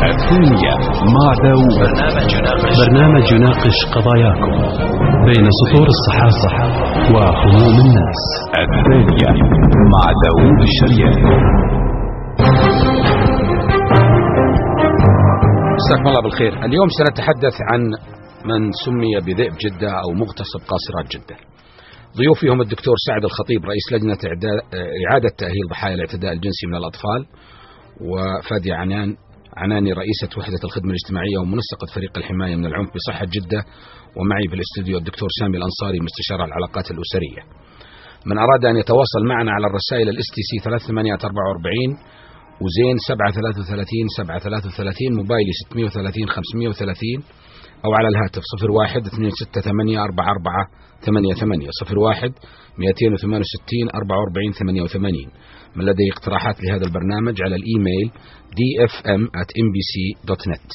الثانية مع داوود، برنامج يناقش قضاياكم بين سطور الصحافة وهموم الناس. الثانية مع داوود الشريان. مساكم الله بالخير. اليوم سنتحدث عن من سمي بذئب جدة أو مغتصب قاصرات جدة. ضيوفي هم الدكتور سعد الخطيب رئيس لجنة إعادة تأهيل ضحايا الاعتداء الجنسي من الأطفال، وفادية عناني رئيسة وحدة الخدمة الاجتماعية ومنسقة فريق الحماية من العنف بصحة جدة، ومعي في الاستوديو الدكتور سامي الأنصاري مستشار العلاقات الأسرية. من أراد أن يتواصل معنا على الرسائل الاستي سي 3844 وزين 733 733 موبايلي 630 530 أو على الهاتف 01 268 44 88 01 268 44 88. من لديه اقتراحات لهذا البرنامج على الإيميل dfm@mbc.net.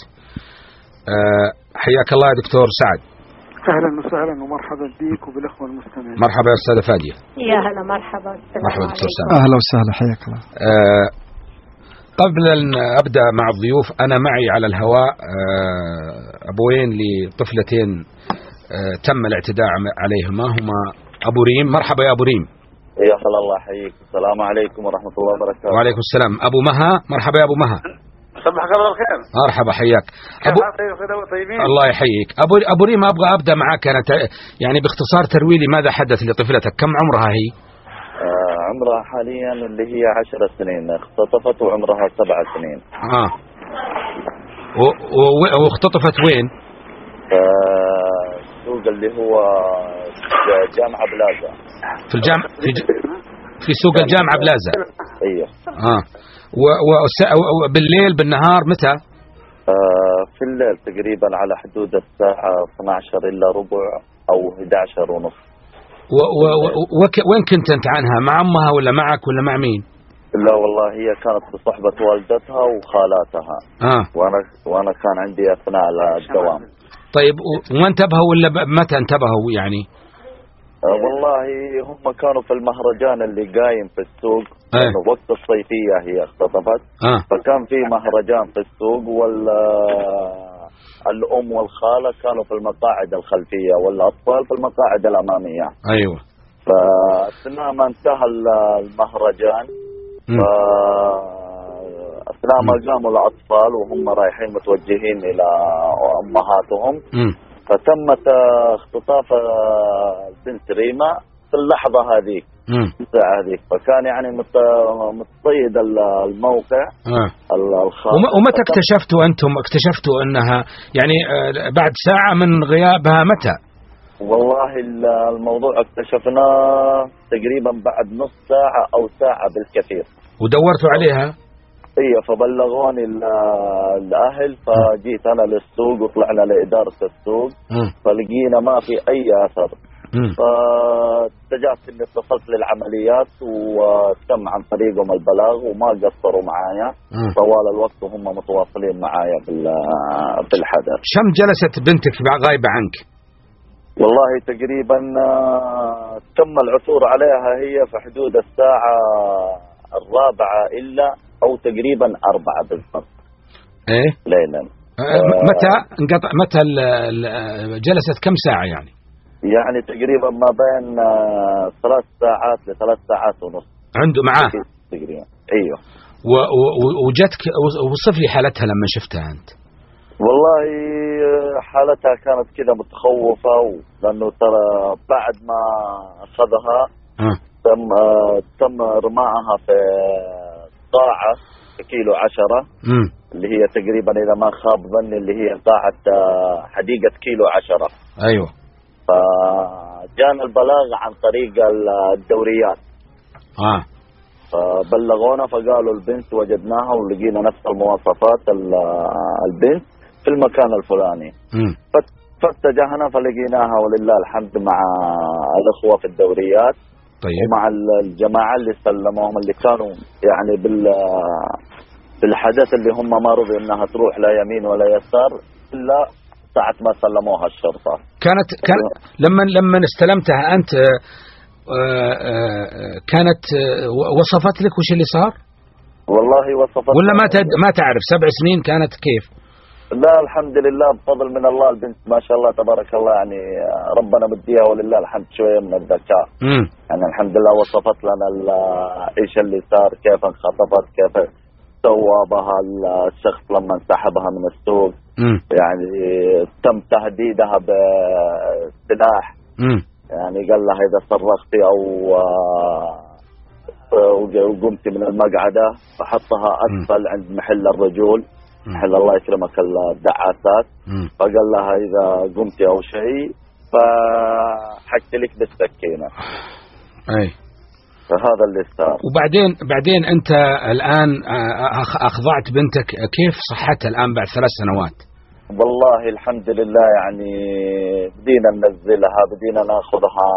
حياك الله يا دكتور سعد. أهلا وسهلا ومرحبا بك وبالأخوة المستمعين. مرحبا يا أستاذة فادية. يا هلا مرحبا. مرحبا دكتور سعد. أهلا وسهلا حياك الله. قبل أن أبدأ مع الضيوف، أنا معي على الهواء أبوين لطفلتين تم الاعتداء عليهما، هما أبو ريم. مرحبا يا أبو ريم. يا هلا الله يحييك. السلام عليكم ورحمة الله وبركاته. وعليكم السلام. أبو مها. مرحبا يا أبو مها. صبحك الله الخير. مرحبا حياك. الله يحييك. أبو ريم، أبغى أبدأ معك أنا يعني باختصار ترويلي ماذا حدث لطفلتك. كم عمرها هي؟ عمرها حاليا اللي هي 10 سنين، اختطفت وعمرها 7 سنين. واختطفت وين؟ السوق اللي هو جامعة بلازا. في سوق الجامعة بلازا. ايوه. وبالليل بالنهار متى؟ في الليل تقريبا على حدود الساعة 12 إلا ربع أو 11 ونص. وين كنت أنت عنها؟ مع أمها ولا معك ولا مع مين؟ لا والله هي كانت بصحبة والدتها وخالاتها. وأنا كان عندي أثناء الدوام. طيب وما انتبهوا ولا متى انتبهوا يعني؟ والله هم كانوا في المهرجان اللي قايم في السوق. وقت الصيفية هي اختطفت. فكان في مهرجان في السوق، والأم والخالة كانوا في المقاعد الخلفية والأطفال في المقاعد الأمامية. أيوة. فأثناء ما انتهى المهرجان، أثناء ما قاموا الأطفال وهم رايحين متوجهين إلى أمهاتهم، فتمت اختطاف بنت ريما في اللحظة هذه، الساعة هذه. فكان يعني متصيد الموقع. ومتى اكتشفتوا أنها يعني بعد ساعة من غيابها متى؟ والله الموضوع اكتشفناه تقريبا بعد نص ساعة أو ساعة بالكثير. ودورتوا عليها؟ ايه، فبلغوني الاهل، فجيت انا للسوق وطلعنا لاداره السوق، فلقينا ما في اي اثر. فاتجهت اني اتصلت للعمليات وتم عن طريقهم البلاغ، وما قصروا معايا طوال الوقت وهم متواصلين معايا بالحدث. كم جلست بنتك غايبه عنك؟ والله تقريبا تم العثور عليها هي في حدود الساعه 4 إلا أو تقريبا 4 بالضبط. إيه؟ ليلا. متى جلست كم ساعة يعني؟ يعني تقريبا ما بين 3 ساعات ل3 ساعات ونص. عنده معاه؟ تقريبا. أيوه. وجتك وصف لي حالتها لما شفتها أنت. والله حالتها كانت كذا متخوفة، لأنه ترى بعد ما أخذها تم رماعها في قاعة كيلو 10 اللي هي تقريبا إذا ما خاب ظني اللي هي قاعة حديقة كيلو 10. أيوة. فجانا البلاغ عن طريق الدوريات. فبلغونا فقالوا البنت وجدناها ولقينا نفس المواصفات البنت في المكان الفلاني. فاتجهنا فلقيناها ولله الحمد مع الأخوة في الدوريات. طيب. ومع الجماعة اللي سلموهم اللي كانوا يعني بالحدث اللي هم ما رضوا انها تروح لا يمين ولا يسار الا ساعة ما سلموها الشرطة. كانت لما استلمتها انت كانت وصفت لك وش اللي صار؟ والله وصفتها ولا ما تعرف 7 سنين كانت كيف؟ لا الحمد لله بفضل من الله، البنت ما شاء الله تبارك الله، يعني ربنا مديها ولله الحمد شوية من الذكاء. يعني الحمد لله وصفت لنا ايش اللي صار، كيف انخطفت، كيف سوى بها الشخص لما انسحبها من السوق. يعني تم تهديدها بسلاح. يعني قال لها اذا صرختي او وقمتي من المقعدة فحطها اسفل عند محل الرجول، محل الله يكرمك الدعاسات. فقال لها اذا قمتي او شيء فحكت لك بالسكينة. اي فهذا اللي صار. وبعدين انت الان اخضعت بنتك، كيف صحتها الان بعد 3 سنوات؟ والله الحمد لله، يعني بدينا ننزلها، بدينا ناخذها.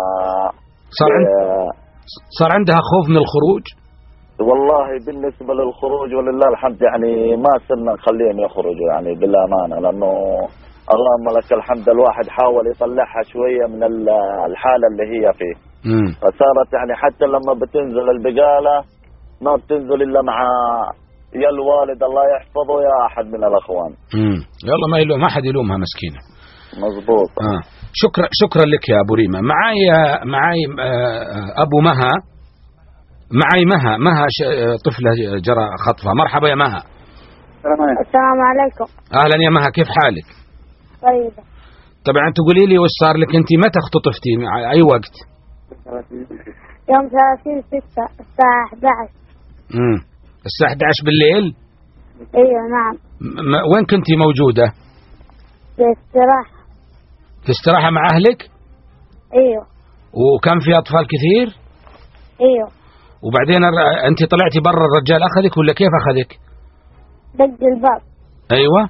صار عندها خوف من الخروج؟ والله بالنسبة للخروج ولله الحمد يعني ما صرنا نخليهم يخرجوا يعني بالأمانة، لأنه اللهم لك الحمد الواحد حاول يطلعها شوية من الحالة اللي هي فيه. فصارت يعني حتى لما بتنزل البقالة ما بتنزل إلا مع يا الوالد الله يحفظه يا أحد من الأخوان. يلا ما يلوم، ما حد يلومها مسكينة. مظبوط. شكرا لك يا أبو ريمة. معاي أبو مها. معي مها طفلة جرى خطفها. مرحبا يا مها. السلام عليكم. أهلا يا مها، كيف حالك؟ طيبة. طبعا تقولي لي وش صار لك، أنت متى اختطفتي، أي وقت؟ يوم 30/6 الساعة 11. الساعة 11 بالليل؟ ايوه نعم. وين كنتي موجودة؟ في استراحة. في استراحة مع أهلك؟ ايوه. وكان في أطفال كثير؟ ايوه. وبعدين أنت طلعتي برا، الرجال أخذك ولا كيف أخذك؟ دق الباب. أيوة.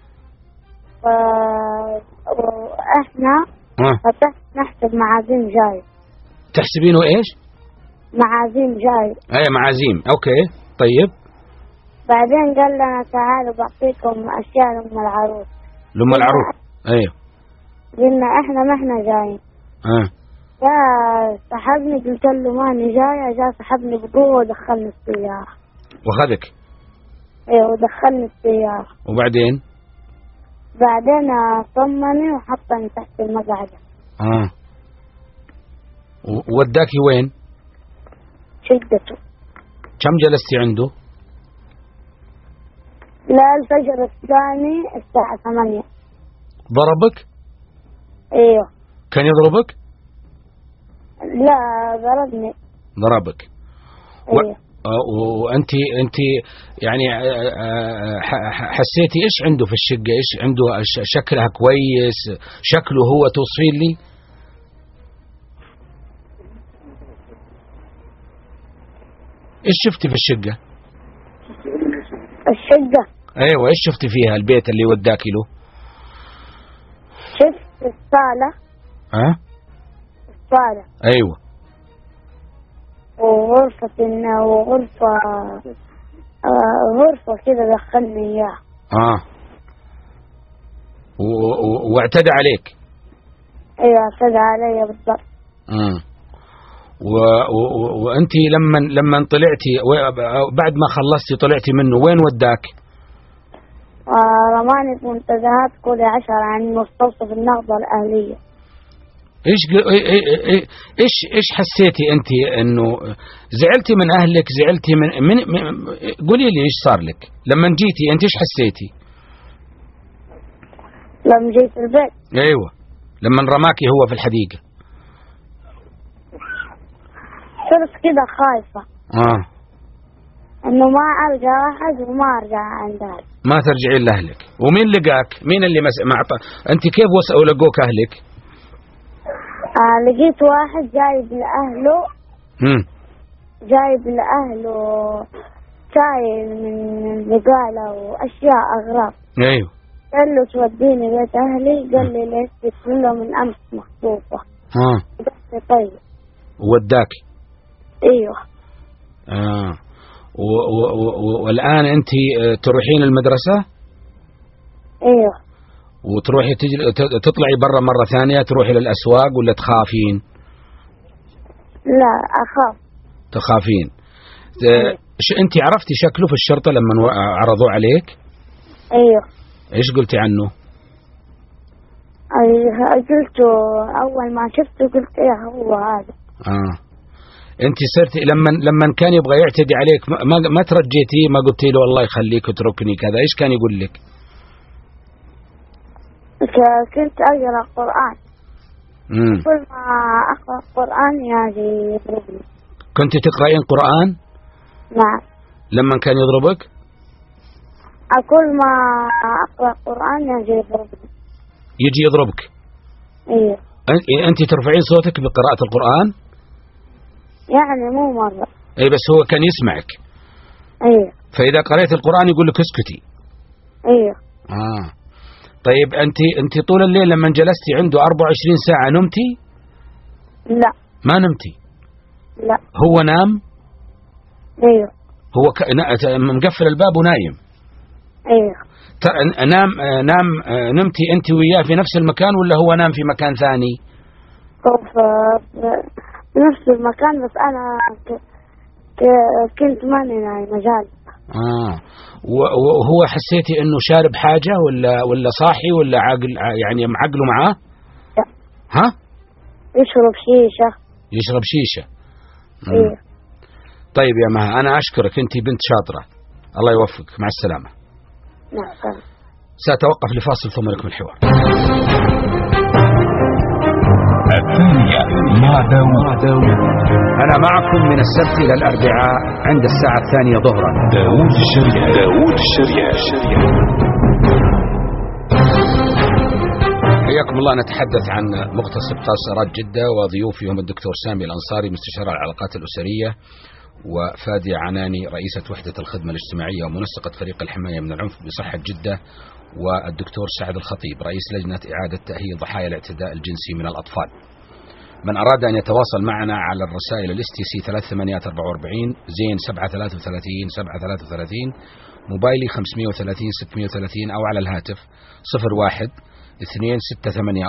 وإحنا فتحت نحسب معازيم جاي. تحسبينه إيش؟ معازيم جاي. أي معازيم، أوكي طيب. بعدين قال لنا تعالوا بعطيكم أشياء لأم العروس. لأم العروس. أيوه. قلنا إحنا ما إحنا جايين. جاء سحبني، قلت له ماني جاية، جاء سحبني بقوة ودخلني السيارة. وخذك؟ ايوه ودخلني السيارة. وبعدين طمني وحطني تحت المقعدة. وداكي وين؟ شقته. كم جلستي عنده؟ لا الفجر الثاني الساعة 8. ضربك؟ ايوه. كان يضربك؟ لا ضربني. ضربك. ايوه. وانت يعني حسيتي ايش عنده في الشقة؟ ايش عنده؟ شكلها كويس؟ شكله هو توصفين لي؟ ايش شفتي في الشقة؟ الشقة؟ ايوه، ايش شفتي فيها البيت اللي وداكي له؟ شفت الصالة. الصالة. ايوه. وغرفة كذا دخلني اياها. واعتدى عليك؟ ايوه اعتدى علي بالضبط. وانت لما طلعتي بعد ما خلصتي طلعتي منه وين وداك؟ رماني في منتزهات كل 10 عن مستوصف النهضة الأهلية. ايش حسيتي انت؟ انه زعلتي من اهلك؟ زعلتي من قولي لي ايش صار لك لما جيتي انت؟ ايش حسيتي لما جيت البيت؟ ايوه، لما رماكي هو في الحديقة. صرت كده خايفة. انه ما ارجع احد وما ارجع عند اهلي. ما ترجعين لاهلك. ومين لقاك؟ مين اللي انت كيف لقوك اهلك؟ لقيت واحد جايب لأهله. جايب لأهله شاي من البقالة وأشياء أغراض. أيوه. قال له توديني بيت أهلي، قال لي ليش؟ قلت له من أمس مخطوفة. قلت له طيب. وداك؟ أيوه. والآن أنت تروحين المدرسة؟ أيوه. وتروحي تطلعي برا مرة ثانية، تروحي للأسواق ولا تخافين؟ لا أخاف. تخافين. أنت عرفتي شكله في الشرطة لما عرضوه عليك؟ ايوه. ايش قلتي عنه؟ قلت اول ما شفته قلت ايه هو هذا. انت صرتي لما كان يبغى يعتدي عليك ما ترجيتيه، ما قلتي له الله يخليك اتركني كذا؟ ايش كان يقول لك؟ كنت اقرا قرآن. كل ما اقرا قرآن يجي يضربني. كنت تقرأين قرآن؟ نعم. لما كان يضربك؟ كل ما اقرا قرآن يجي يضربني. يجي يضربك؟ ايوه. انت ترفعين صوتك بقراءة القرآن؟ يعني مو مرة. اي بس هو كان يسمعك. ايوه. فإذا قرأت القرآن يقول لك اسكتي. ايوه. طيب انت طول الليل لما جلستي عنده 24 ساعة نمتي؟ لا. ما نمتي؟ لا. هو نام؟ ايوه. هو مقفل الباب ونايم؟ ايوه. نمتي انت وياه في نفس المكان ولا هو نام في مكان ثاني؟ هو في نفس المكان بس انا كنت ماني نايمة جالسة. وهو حسيتي انه شارب حاجة ولا صاحي ولا عاقل، يعني عقله معاه؟ لا. ها؟ يشرب شيشة. ايه. طيب يا مها انا اشكرك، انت بنت شاطرة، الله يوفقك، مع السلامة. نعم. سأتوقف لفاصل ثم نكمل الحوار. الثانية مع داود. أنا معكم من السبت إلى الأربعاء عند الساعة 2 ظهرا. داود الشريعة. حياكم الله. نتحدث عن مغتصب قاصرات جدة، وضيوفي هم الدكتور سامي الأنصاري مستشار العلاقات الأسرية، وفادي عناني رئيسة وحدة الخدمة الاجتماعية ومنسقة فريق الحماية من العنف بصحة جدة، والدكتور سعد الخطيب رئيس لجنة إعادة تأهيل ضحايا الاعتداء الجنسي من الأطفال. من أراد أن يتواصل معنا على الرسائل الاستيسي 3844 زين 733 733 موبايلي 530 630 أو على الهاتف 01 2 684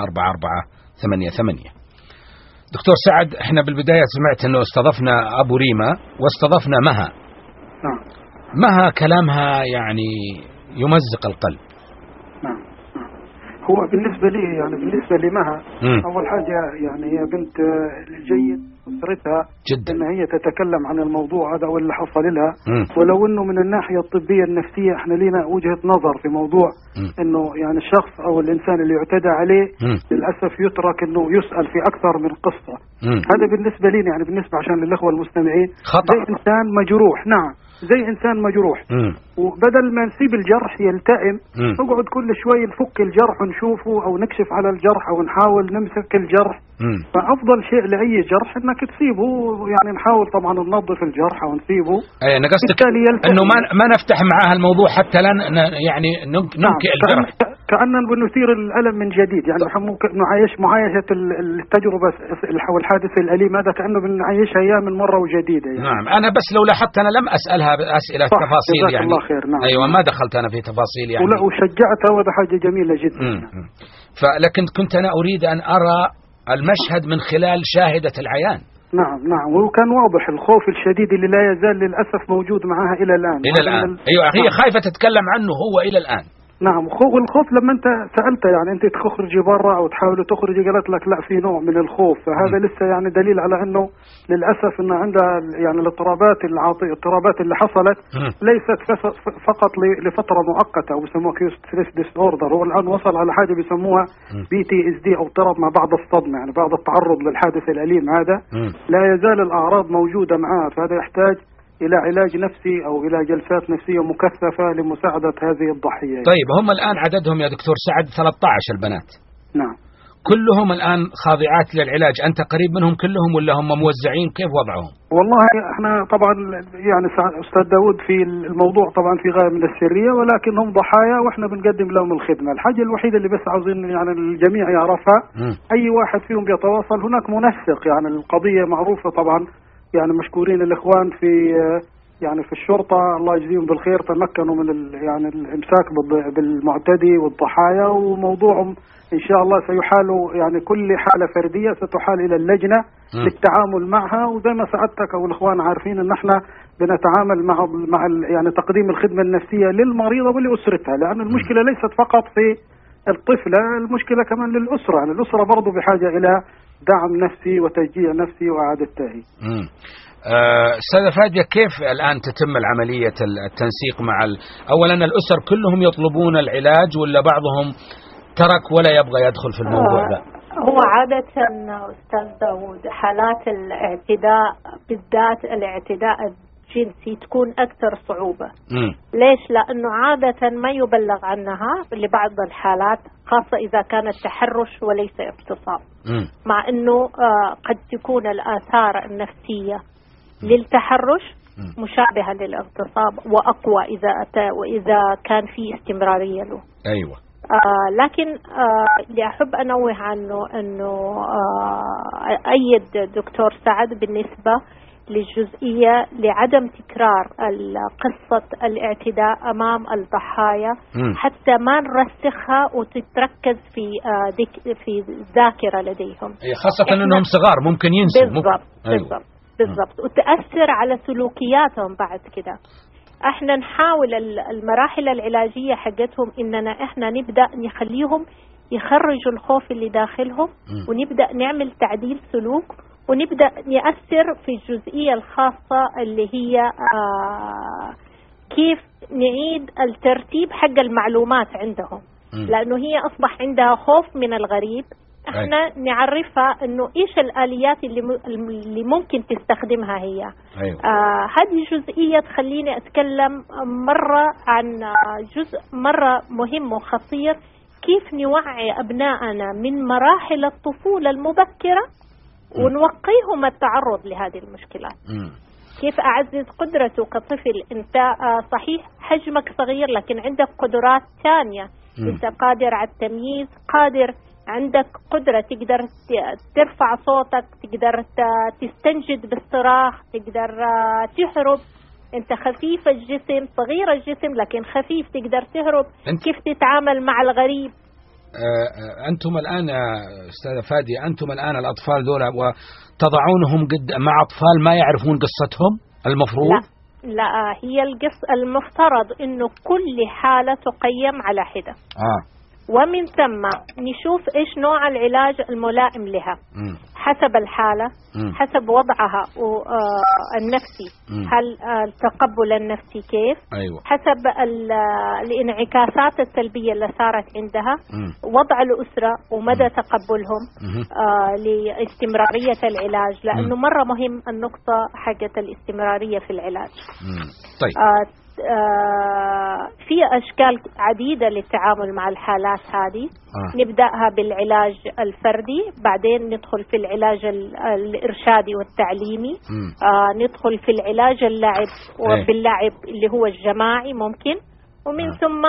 4488. دكتور سعد، احنا بالبداية سمعت انه استضفنا ابو ريما واستضفنا مها. نعم. مها كلامها يعني يمزق القلب. نعم. هو بالنسبة لي مها اول حاجة يعني هي بنت جيد أسرتها جدا ان هي تتكلم عن الموضوع هذا واللي حصل لها. ولو انه من الناحية الطبية النفسية احنا لنا وجهة نظر في موضوع انه يعني الشخص او الانسان اللي يعتدى عليه للأسف يترك انه يسأل في اكثر من قصة. هذا بالنسبة لي يعني بالنسبة عشان للإخوة المستمعين خطأ. زي انسان مجروح. نعم زي انسان مجروح. وبدل ما نسيب الجرح يلتئم نقعد كل شوي نفك الجرح ونشوفه او نكشف على الجرح او نحاول نمسك الجرح. فافضل شيء لاي جرح انك تسيبه، يعني نحاول طبعا ننظف الجرح او نسيبه. اي انا قصدك انه ما نفتح معاها الموضوع حتى لا يعني ننكئ الجرح، كأننا بنثير الألم من جديد. يعني نعيش معايشة التجربة أو الحادث الأليم هذا كأنه بنعيشها اياه من مرة وجديدة يعني. نعم. أنا بس لو لاحظت أنا لم أسألها أسئلة تفاصيل يعني. الله خير. نعم. أيوة ما دخلت أنا في تفاصيل يعني. وشجعتها وهذا حاجة جميلة جدا. فلكن كنت أنا أريد أن أرى المشهد من خلال شاهدة العيان. نعم وكان واضح الخوف الشديد اللي لا يزال للأسف موجود معها إلى الآن. أيوة هي خايفة تتكلم عنه هو إلى الآن. نعم. والخوف لما انت سألت يعني انت تخرجي برا او تحاولي تخرجي قالت لك لا في نوع من الخوف. فهذا لسه يعني دليل على انه للأسف انه عندها يعني الاضطرابات اللي حصلت ليست فقط لفترة مؤقتة او بيسموها ستريس ديس اوردر. هو الان وصل على حاجة بيسموها PTSD او اضطراب ما بعد الصدمة، يعني بعد التعرض للحادث الأليم هذا لا يزال الأعراض موجودة معاه. فهذا يحتاج إلى علاج نفسي أو إلى جلسات نفسية مكثفة لمساعدة هذه الضحية. طيب هم الآن عددهم يا دكتور سعد 13 البنات. نعم. كلهم الآن خاضعات للعلاج، أنت قريب منهم كلهم ولا هم موزعين؟ كيف وضعهم؟ والله احنا طبعا يعني أستاذ داود في الموضوع طبعا في غاية من السرية، ولكن هم ضحايا وإحنا بنقدم لهم الخدمة. الحاجة الوحيدة اللي بس عاوزين يعني الجميع يعرفها أي واحد فيهم بيتواصل هناك منسق. يعني القضية معروفة طبعا، يعني مشكورين الإخوان في الشرطة الله يجزيهم بالخير تمكنوا من يعني الإمساك بالمعتدي والضحايا، وموضوعهم إن شاء الله سيحال يعني كل حالة فردية ستحال إلى اللجنة للتعامل معها. وزي ما سعادتك أو الإخوان عارفين إن احنا بنتعامل مع يعني تقديم الخدمة النفسية للمريضة ولأسرتها، لأن المشكلة ليست فقط في الطفلة، المشكلة كمان للأسرة. يعني الأسرة برضو بحاجة إلى دعم نفسي وتشجيع نفسي وإعادة تأهيل. أستاذ فادية، كيف الآن تتم العملية التنسيق مع أولا الأسر كلهم يطلبون العلاج ولا بعضهم ترك ولا يبغى يدخل في الموضوع ده؟ هو عادة أستاذ داود حالات الاعتداء بالذات الاعتداء الجنسي تكون أكثر صعوبة. ليش؟ لأنه عادة ما يبلغ عنها لبعض الحالات، خاصة إذا كانت تحرش وليس اغتصاب، مع أنه قد تكون الآثار النفسية للتحرش مشابهة للاغتصاب وأقوى وإذا كان في استمرارية له. أيوة. لكن اللي أحب أنوه عنه أنه أيد دكتور سعد بالنسبة للجزئية لعدم تكرار قصة الاعتداء أمام الضحايا حتى ما نرسخها وتتركز في الذاكرة لديهم، خاصة أنهم صغار ممكن ينسوا. بالضبط وتأثر على سلوكياتهم بعد كده. احنا نحاول المراحل العلاجية حقتهم اننا احنا نبدأ نخليهم يخرجوا الخوف اللي داخلهم ونبدأ نعمل تعديل سلوك ونبدأ نأثر في الجزئية الخاصة اللي هي كيف نعيد الترتيب حق المعلومات عندهم، لأنه هي أصبح عندها خوف من الغريب. احنا نعرفها انه ايش الآليات اللي ممكن تستخدمها هي. أيوة. هذه جزئية تخليني اتكلم مرة عن جزء مرة مهم وخطير، كيف نوعي ابنائنا من مراحل الطفولة المبكرة ونوقيهم التعرض لهذه المشكلات. كيف أعزز قدرته كطفل. أنت صحيح حجمك صغير لكن عندك قدرات ثانية، أنت قادر على التمييز، قادر عندك قدرة تقدر ترفع صوتك، تقدر تستنجد بالصراخ، تقدر تهرب. أنت خفيف الجسم، صغير الجسم لكن خفيف، تقدر تهرب. كيف تتعامل مع الغريب. أنتم الآن أستاذة فادية، أنتم الآن الأطفال دول وتضعونهم مع أطفال ما يعرفون قصتهم المفروض؟ لا هي المفترض إنه كل حالة تقيم على حدة. ومن ثم نشوف إيش نوع العلاج الملائم لها حسب الحالة، حسب وضعها النفسي، هل التقبل النفسي كيف، أيوة. حسب الانعكاسات السلبية اللي صارت عندها، وضع الأسرة ومدى تقبلهم لاستمرارية العلاج، لأنه مرة مهم النقطة حقة الاستمرارية في العلاج. طيب. في أشكال عديدة للتعامل مع الحالات هذه. نبدأها بالعلاج الفردي، بعدين ندخل في العلاج الإرشادي والتعليمي، ندخل في العلاج اللعب وباللعب اللي هو الجماعي ممكن، ومن ثم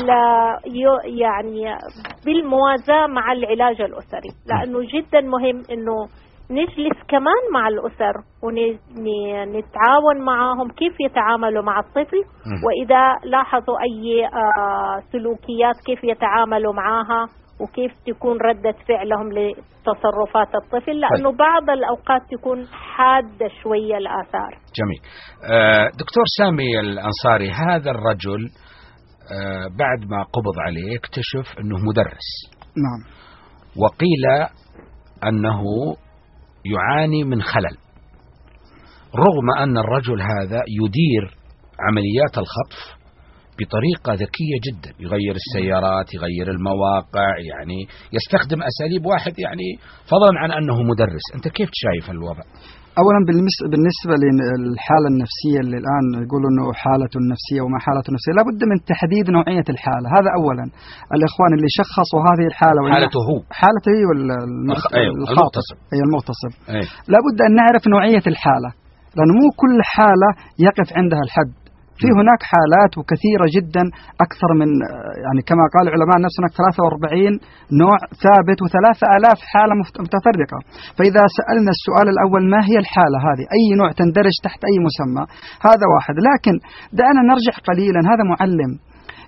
يعني بالموازاة مع العلاج الأسري، لأنه جدا مهم إنه نجلس كمان مع الأسر ونتعاون معهم كيف يتعاملوا مع الطفل، وإذا لاحظوا أي سلوكيات كيف يتعاملوا معها وكيف تكون ردة فعلهم لتصرفات الطفل، لأنه بعض الأوقات تكون حادة شوية الآثار. جميل. دكتور سامي الأنصاري، هذا الرجل بعد ما قبض عليه اكتشف أنه مدرس. نعم. وقيل أنه يعاني من خلل، رغم أن الرجل هذا يدير عمليات الخطف بطريقة ذكية جدا، يغير السيارات، يغير المواقع، يعني يستخدم أساليب واحد، يعني فضلا عن أنه مدرس. أنت كيف شايف الوضع؟ أولا بالنسبة للحالة النفسية اللي الآن يقولوا أنه حالة نفسية وما حالة نفسية، لابد من تحديد نوعية الحالة. هذا أولا. الإخوان اللي شخصوا هذه الحالة حالته هي المغتصب، هي المغتصب، لابد أن نعرف نوعية الحالة، لأنه مو كل حالة يقف عندها الحد. في هناك حالات وكثيرة جدا، أكثر من يعني كما قال علماء النفس هناك 43 نوع ثابت و3000 حالة متفرقة. فإذا سألنا السؤال الأول ما هي الحالة هذه، أي نوع تندرج تحت أي مسمى، هذا واحد. لكن دعنا نرجع قليلا، هذا معلم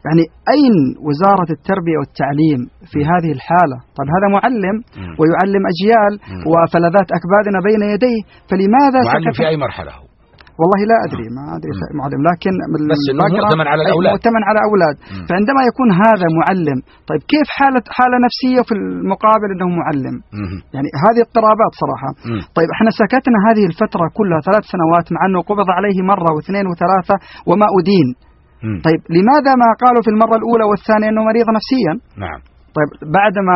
يعني أين وزارة التربية والتعليم في هذه الحالة؟ طيب هذا معلم ويعلم أجيال وفلذات أكبادنا بين يديه، فلماذا معلم في أي مرحلة هو؟ والله لا أدري، ما أدري معلم، لكن بس مؤتمن على الأولاد، مؤتمن على أولاد. فعندما يكون هذا معلم، طيب كيف حالة نفسية في المقابل أنه معلم؟ يعني هذه اضطرابات صراحة. طيب احنا سكتنا هذه الفترة كلها 3 سنوات مع أنه قبض عليه مرة واثنين وثلاثة وما أدين. طيب لماذا ما قالوا في المرة الأولى والثانية أنه مريض نفسيا؟ نعم. طيب بعدما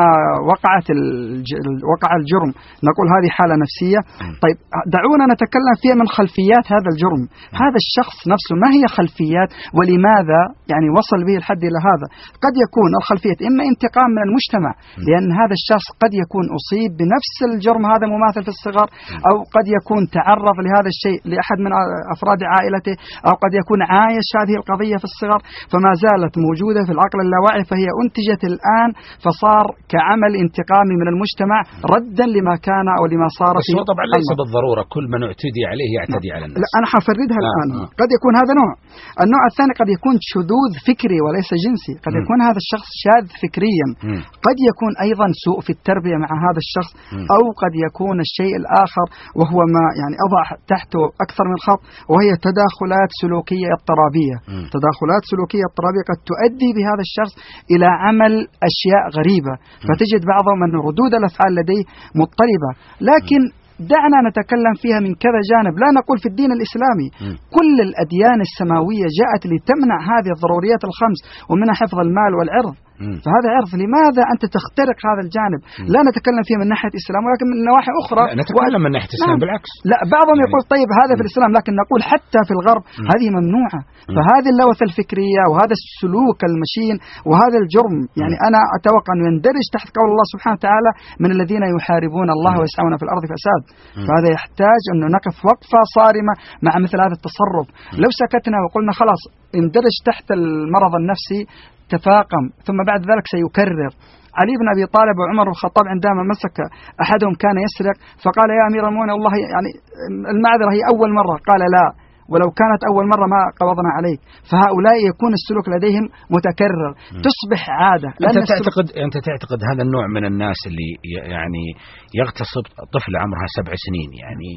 وقع الجرم نقول هذه حالة نفسية. طيب دعونا نتكلم فيها من خلفيات هذا الجرم. هذا الشخص نفسه ما هي خلفيات ولماذا يعني وصل به الحد إلى هذا؟ قد يكون الخلفية إما انتقام من المجتمع، لأن هذا الشخص قد يكون أصيب بنفس الجرم هذا مماثل في الصغر، أو قد يكون تعرض لهذا الشيء لأحد من أفراد عائلته، أو قد يكون عايش هذه القضية في الصغر فما زالت موجودة في العقل اللاواعي، فهي أنتجت الآن فصار كعمل انتقامي من المجتمع ردا لما كان أو لما صار فيه. بس طبعا ليس بالضرورة كل من اعتدي عليه يعتدي على الناس. لا أنا حفردها الآن. قد يكون هذا نوع. النوع الثاني قد يكون شذوذ فكري وليس جنسي، قد يكون هذا الشخص شاذ فكريا، قد يكون أيضا سوء في التربية مع هذا الشخص، أو قد يكون الشيء الآخر وهو ما يعني أضع تحته أكثر من خط، وهي تداخلات سلوكية اضطرابية. تداخلات سلوكية اضطرابية قد تؤدي بهذا الشخص إلى عمل أشياء غريبة، فتجد بعضهم أن ردود الأفعال لديه مضطربة. لكن دعنا نتكلم فيها من كذا جانب. لا نقول في الدين الإسلامي، كل الأديان السماوية جاءت لتمنع هذه الضروريات الخمس، ومنها حفظ المال والعرض. فهذا عرض، لماذا أنت تخترق هذا الجانب؟ لا نتكلم فيه من ناحية الإسلام، ولكن من نواحي أخرى نتكلم من ناحية الإسلام. بالعكس، لا بعضهم يقول طيب هذا في الإسلام، لكن نقول حتى في الغرب هذه ممنوعة. فهذه اللوثة الفكرية وهذا السلوك المشين وهذا الجرم يعني أنا أتوقع أن يندرج تحت قول الله سبحانه وتعالى من الذين يحاربون الله ويسعون في الأرض فساد. فهذا يحتاج أن نقف وقفة صارمة مع مثل هذا التصرف. لو سكتنا وقلنا خلاص اندرج تحت المرض النفسي تفاقم ثم بعد ذلك سيكرر. علي بن أبي طالب وعمر بن الخطاب عندما مسك أحدهم كان يسرق فقال يا أمير المؤمنين والله يعني المعذرة هي أول مرة، قال لا ولو كانت أول مرة ما قبضنا عليك. فهؤلاء يكون السلوك لديهم متكرر، تصبح عادة. أنت تعتقد هذا النوع من الناس اللي يعني يغتصب طفل عمرها 7 سنين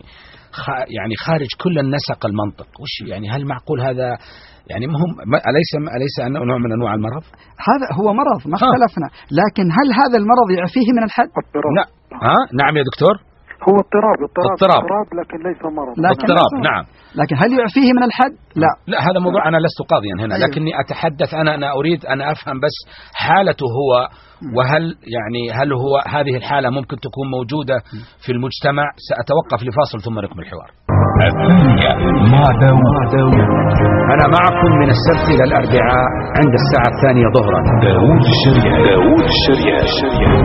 يعني خارج كل النسق المنطق، وش يعني هل معقول هذا؟ يعني أليس أنه نوع من أنواع المرض؟ هذا هو مرض ما اختلفنا، لكن هل هذا المرض يعفيه من الحد؟ نعم يا دكتور، هو اضطراب لكن ليس مرض. اضطراب نعم، لكن هل يعفيه من الحد؟ لا هذا موضوع أنا لست قاضيا هنا. أيوه. لكني أتحدث أنا أريد أن أفهم بس حالته هو، وهل يعني هل هو هذه الحالة ممكن تكون موجودة في المجتمع. سأتوقف لفاصل ثم نكمل الحوار. الثانية مع داود. أنا معكم من السبت إلى الأربعاء عند الساعة 2 ظهرا. داود الشريعة.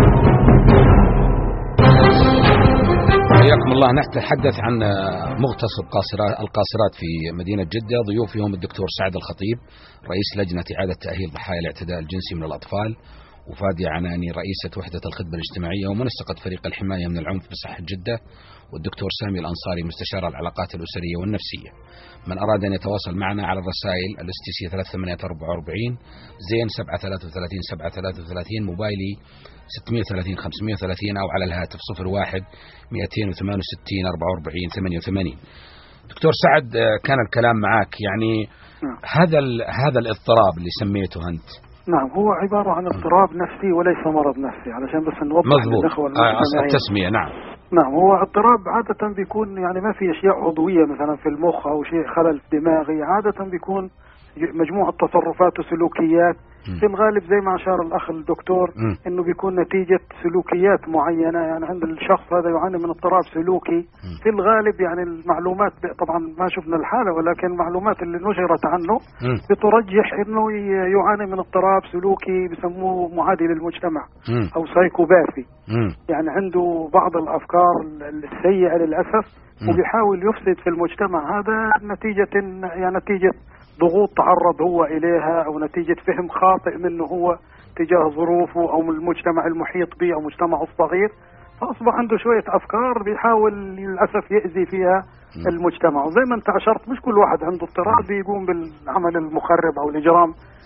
حياكم الله. نتحدث عن مغتصب القاصرات في مدينة جدة. ضيوفهم الدكتور سعد الخطيب رئيس لجنة إعادة تأهيل ضحايا الاعتداء الجنسي من الأطفال، وفادية عناني رئيسة وحدة الخدمة الاجتماعية ومنسقة فريق الحماية من العنف بصحة جدة، والدكتور سامي الأنصاري مستشار العلاقات الأسرية والنفسية. من أراد أن يتواصل معنا على الرسائل الاستيسي 3844 زين 733 733 موبايلي 630 530 أو على الهاتف 01 268 44 88. دكتور سعد، كان الكلام معك يعني هذا الاضطراب اللي سميته أنت. نعم، هو عبارة عن اضطراب نفسي وليس مرض نفسي، علشان بس نوضح للإخوة المستمعين. التسمية نعم، هو اضطراب عادة بيكون يعني ما في أشياء عضوية مثلا في المخ أو شيء خلل دماغي، عادة بيكون مجموعة تصرفات وسلوكيات في الغالب زي ما أشار الأخ الدكتور إنه بيكون نتيجة سلوكيات معينة. يعني عند الشخص هذا يعاني من اضطراب سلوكي في الغالب، يعني المعلومات طبعا ما شفنا الحالة ولكن المعلومات اللي نشرت عنه بترجح إنه يعاني من اضطراب سلوكي بسموه معادي للمجتمع أو سايكوباثي. يعني عنده بعض الأفكار السيئة للأسف وبيحاول يفسد في المجتمع. هذا نتيجة ضغوط تعرض هو إليها أو نتيجة فهم خاطئ منه هو تجاه ظروفه أو من المجتمع المحيط به أو مجتمعه الصغير، فأصبح عنده شوية أفكار بيحاول للأسف يأذي فيها المجتمع. وزي ما أنت أشرت مش كل واحد عنده اضطراب بيقوم بالعمل المخرب أو الإجرام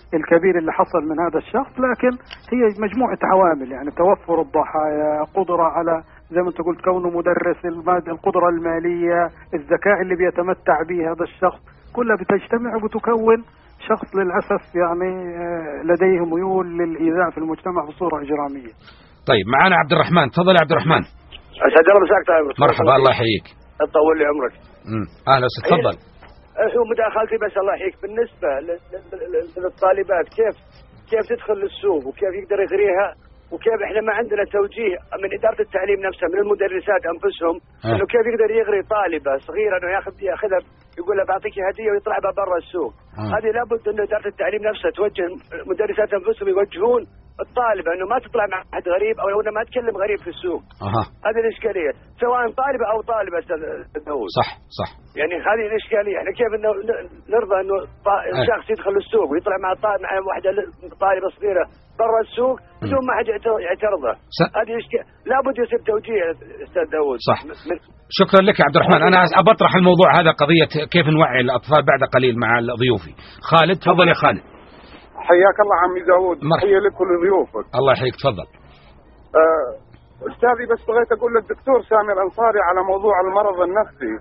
الكبير اللي حصل من هذا الشخص، لكن هي مجموعة عوامل، يعني توفر الضحايا، قدرة على زي ما انت قلت كونه مدرس، القدرة المالية، الذكاء اللي بيتمتع به هذا الشخص، كلها بتجتمع وبتكون شخص للأسف يعني لديه ميول للإيذاء في المجتمع بصورة إجرامية. طيب معنا عبد الرحمن، تفضل يا عبد الرحمن. أسعد الله مساك. مرحبا، الله يحييك. طول لي عمرك. أهلا وسهلا، تفضل. هو مداخلتي بس الله يحييك بالنسبة للطالبات، كيف تدخل للسوق وكيف يقدر يغريها، وكيف احنا ما عندنا توجيه من إدارة التعليم نفسها من المدرسات أنفسهم انه كيف يقدر يغري طالبة صغيرة انه ياخذها يقول له بعطيك هدية ويطلع بها برا السوق. هذه لابد انه إدارة التعليم نفسها توجه مدرسات أنفسهم يوجهون الطالبة انه ما تطلع مع احد غريب او انه ما تكلم غريب في السوق. هذه الإشكالية سواء طالبة او طالبة استاذ داوود. صح. يعني هذه الإشكالية، يعني كيف انه نرضى انه شخص يدخل السوق ويطلع مع واحدة طالبة صغيرة برا السوق بدون ما حد يعترضه. هذه لابد يصير توجيه استاذ داوود. صح. شكرا لك يا عبد الرحمن. انا أطرح الموضوع هذا، قضية كيف نوعي الأطفال بعد قليل مع ضيوفي. خالد، تفضل يا خالد. حياك الله عمي داوود. تحية لك ولضيوفك. الله يحييك، تفضل. أستاذي بس بغيت أقول للدكتور سامي الأنصاري على موضوع المرض النفسي.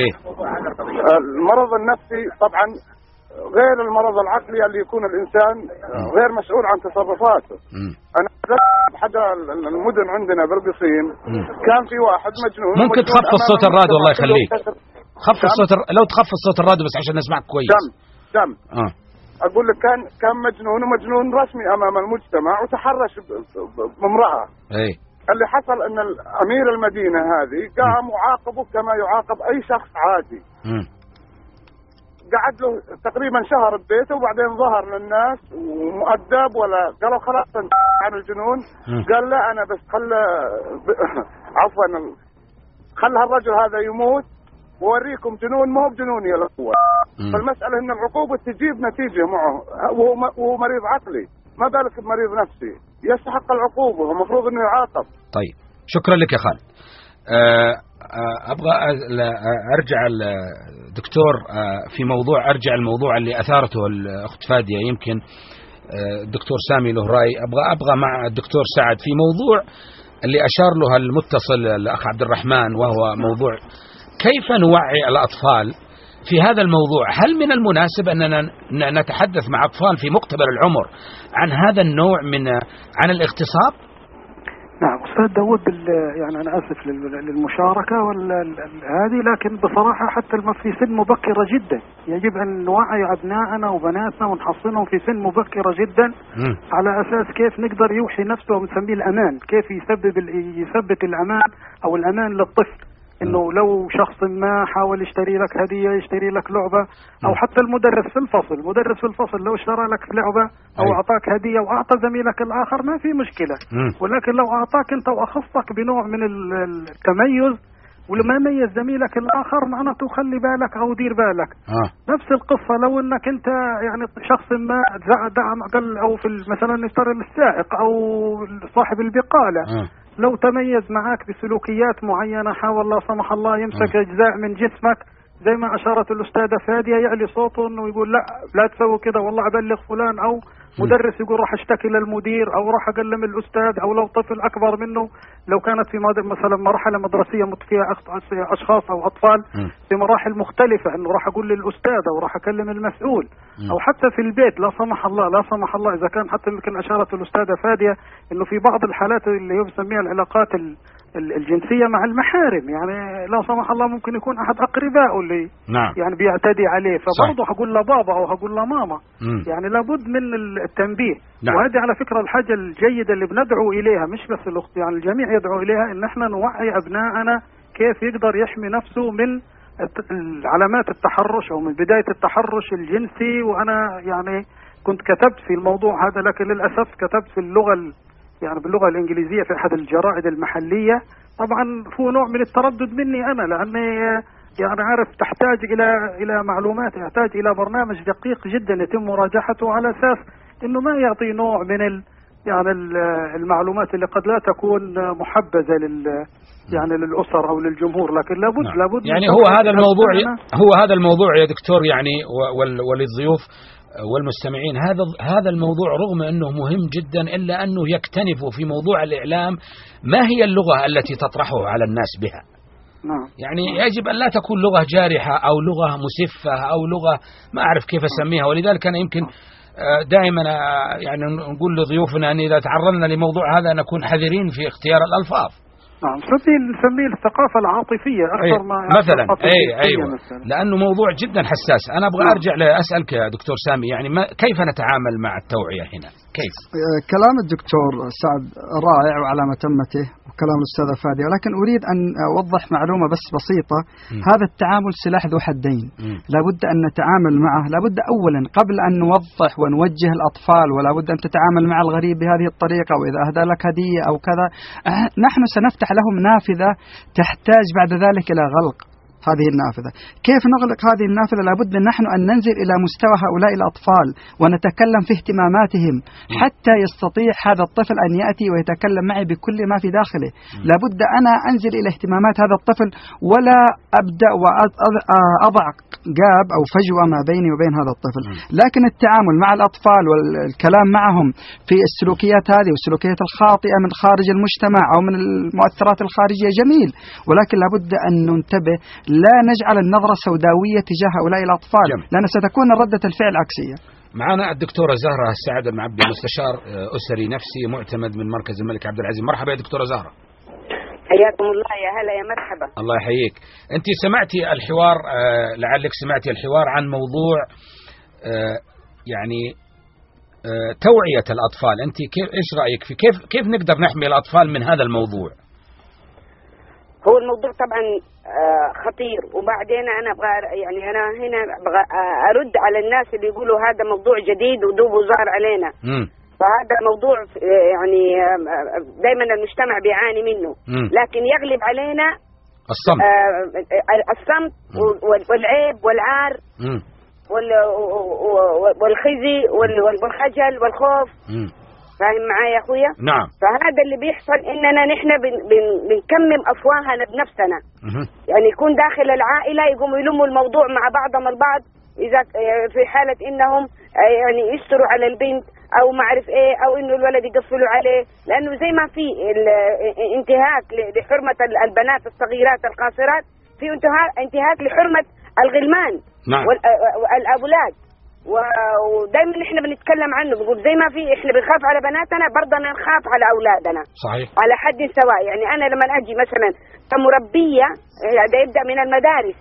المرض النفسي طبعا غير المرض العقلي اللي يكون الإنسان غير مسؤول عن تصرفاته. أنا بحد المدن عندنا بالقصيم كان في واحد مجنون. ممكن تخفض صوت الراديو الله يخليك. خفض صوت لو تخفض صوت الراديو بس عشان نسمعك كويس. تم. أقول لك كان مجنون، ومجنون رسمي أمام المجتمع، وتحرش بامرأة. اللي حصل أن أمير المدينة هذه قام وعاقبه كما يعاقب أي شخص عادي. قعد له تقريبا شهر ببيته، وبعدين ظهر للناس ومؤدب، ولا قالوا خلاص عن الجنون. قال لا أنا بس خل هالرجل هذا يموت ووريكم جنون ما هو بجنوني الأول. فالمسألة إن العقوبة تجيب نتيجة معه، وهو مريض عقلي، ما بالك بمريض نفسي يستحق العقوبة، ومفروض إنه يعاقب. طيب شكرا لك يا خالد. أبغى أرجع الدكتور في موضوع، أرجع الموضوع اللي أثارته الأخت فادية، يمكن الدكتور سامي له رأي. أبغى مع الدكتور سعد في موضوع اللي أشار له المتصل الأخ عبد الرحمن، وهو موضوع كيف نوعي الأطفال في هذا الموضوع. هل من المناسب أننا نتحدث مع أطفال في مقتبل العمر عن هذا النوع عن الاغتصاب؟ نعم أستاذ داود، يعني أنا أسف للمشاركة هذه، لكن بصراحة حتى في سن مبكرة جدا يجب أن نوعي أبنائنا وبناتنا ونحصنهم في سن مبكرة جدا على أساس كيف نقدر يوحي نفسه ونسميه الأمان، كيف يثبت الأمان أو الأمان للطفل، انه لو شخص ما حاول يشتري لك هدية، يشتري لك لعبة، او حتى المدرس في الفصل لو اشترى لك لعبة او اعطاك هدية واعطى زميلك الاخر ما في مشكلة. ولكن لو اعطاك انت واخصك بنوع من التميز ولما ميز زميلك الاخر معناته خلي بالك او دير بالك. نفس القصة لو انك انت يعني شخص ما دعم اقل، او في مثلا يشتري السائق او صاحب البقالة، لو تميز معك بسلوكيات معينة، حاول لا سمح الله يمسك أجزاء من جسمك زي ما أشارت الأستاذة فادية، يعلي صوته إنه يقول لا تسوي كده والله أبلغ فلان، أو مدرس يقول راح اشتكي للمدير، أو راح أكلم الأستاذ، أو لو طفل أكبر منه لو كانت في مثلا مرحلة مدرسية فيها أشخاص أو أطفال في مراحل مختلفة، إنه راح أقول للأستاذ أو راح أكلم المسؤول، أو حتى في البيت لا سمح الله إذا كان حتى يمكن أشارت الأستاذة فادية إنه في بعض الحالات اللي هي بنسميها العلاقات الجنسية مع المحارم، يعني لا سمح الله ممكن يكون أحد أقربائه اللي يعني بيعتدي عليه، فبرضه هقول له بابا أو هقول له ماما. يعني لابد من التنبيه. وهذه على فكرة الحاجة الجيدة اللي بندعو إليها، مش بس الأخت، يعني الجميع يدعو إليها، إن احنا نوعي أبنائنا كيف يقدر يحمي نفسه من علامات التحرش أو من بداية التحرش الجنسي. وأنا يعني كنت كتبت في الموضوع هذا، لكن للأسف كتبت في يعني باللغة الإنجليزية في أحد الجرائد المحلية. طبعا هو نوع من التردد مني أنا، لأني يعني عارف تحتاج إلى معلومات، يحتاج إلى برنامج دقيق جدا يتم مراجعته على أساس إنه ما يعطي نوع من يعني المعلومات اللي قد لا تكون محبذة يعني للأسر أو للجمهور، لكن لابد يعني هو هذا الموضوع يا دكتور يعني وللضيوف والمستمعين هذا الموضوع رغم أنه مهم جدا إلا أنه يكتنف في موضوع الإعلام ما هي اللغة التي تطرحه على الناس بها. يعني يجب أن لا تكون لغة جارحة أو لغة مسفة أو لغة ما أعرف كيف أسميها. ولذلك أنا يمكن دائما يعني نقول لضيوفنا أن إذا تعرضنا لموضوع هذا نكون حذرين في اختيار الألفاظ. نسميه الثقافة العاطفية أكثر ما مثلا. أيوة. لأنه موضوع جدا حساس. أنا أبغى أرجع لأسألك يا دكتور سامي، يعني كيف نتعامل مع التوعية هنا؟ كيف؟ كلام الدكتور سعد رائع وعلى متمته وكلام الأستاذة فادي، ولكن أريد أن أوضح معلومة بس بسيطة. هذا التعامل سلاح ذو حدين، لابد أن نتعامل معه. لابد أولا قبل أن نوضح ونوجه الأطفال، ولا بد أن تتعامل مع الغريب بهذه الطريقة، وإذا أهدى لك هدية أو كذا نحن سنفتح لهم نافذة تحتاج بعد ذلك إلى غلق هذه النافذة. كيف نغلق هذه النافذة؟ لابد نحن أن ننزل إلى مستوى هؤلاء الأطفال ونتكلم في اهتماماتهم حتى يستطيع هذا الطفل أن يأتي ويتكلم معي بكل ما في داخله. لابد أنا أنزل إلى اهتمامات هذا الطفل ولا أبدأ وأضع جاب أو فجوة ما بيني وبين هذا الطفل. لكن التعامل مع الأطفال والكلام معهم في السلوكيات هذه والسلوكيات الخاطئة من خارج المجتمع أو من المؤثرات الخارجية جميل، ولكن لابد أن ننتبه لا نجعل النظرة سوداوية تجاه هؤلاء الأطفال، لأن ستكون ردة الفعل عكسية. معنا الدكتورة زهرة السعد المعبي، مستشار أسري نفسي معتمد من مركز الملك عبد العزيز. مرحبا يا دكتورة زهرة. حياكم الله. يا هلا يا مرحبا. الله يحييك. أنت سمعتي الحوار، لعلك سمعتي الحوار عن موضوع يعني توعية الأطفال. أنت إيش رأيك في كيف نقدر نحمي الأطفال من هذا الموضوع؟ هو الموضوع طبعا خطير، وبعدين أنا أنا هنا أبغى أرد على الناس اللي يقولوا هذا موضوع جديد ودوبه ظهر علينا. فهذا موضوع يعني دائما المجتمع بيعاني منه، لكن يغلب علينا الصمت والعيب والعار والخزي والخجل والخوف. فاهم معايا يا اخويا؟ نعم. فهذا اللي بيحصل اننا نحن بنكمم افواهنا بنفسنا. يعني يكون داخل العائله يقوموا يلموا الموضوع مع بعضهم البعض، اذا في حاله انهم يعني يستروا على البنت او ما اعرف ايه، او انه الولد يقفلوا عليه، لانه زي ما في انتهاك لحرمه البنات الصغيرات القاصرات، في انتهاك لحرمه الغلمان. نعم. والاولاد. ودايما احنا بنتكلم عنه، بنقول زي ما في احنا بنخاف على بناتنا برضنا نخاف على اولادنا. صحيح. على حد سواء. يعني انا لما اجي مثلا كمربيه، هذا يبدا من المدارس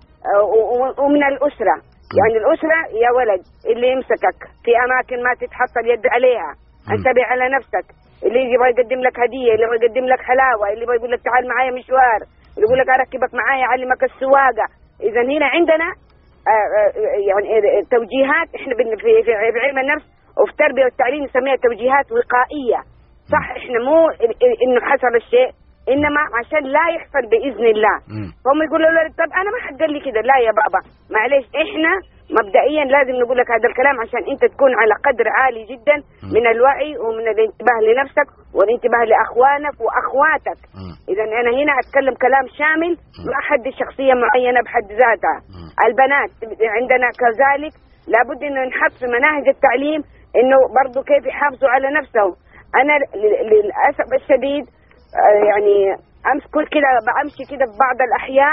ومن الاسره. يعني الاسره يا ولد اللي يمسكك في اماكن ما تتحط اليد عليها، انتبه على نفسك. اللي يبغى يقدم لك هديه، اللي يبغى يقدم لك حلاوه، اللي يبغى يقول لك تعال معايا مشوار، اللي يقول لك اركبك معايا اعلمك السواقه. اذا هنا عندنا يعني توجيهات احنا في علم النفس وفي التربيه والتعليم نسميها توجيهات وقائيه. صح، احنا مو انه حصل الشيء، انما عشان لا يحصل باذن الله. هم يقولوا له طب انا ما حد قال لي كده. لا يا بابا معلش، احنا مبدئيا لازم نقول لك هذا الكلام عشان انت تكون على قدر عالي جدا من الوعي ومن الانتباه لنفسك والانتباه لاخوانك واخواتك. اذا انا هنا اتكلم كلام شامل، ما حد شخصيه معينه بحد ذاتها. البنات عندنا كذلك لابد انه نحط في مناهج التعليم انه برضو كيف يحافظوا على نفسهم. انا للاسف الشديد يعني كده بمشي كده في بعض الاحياء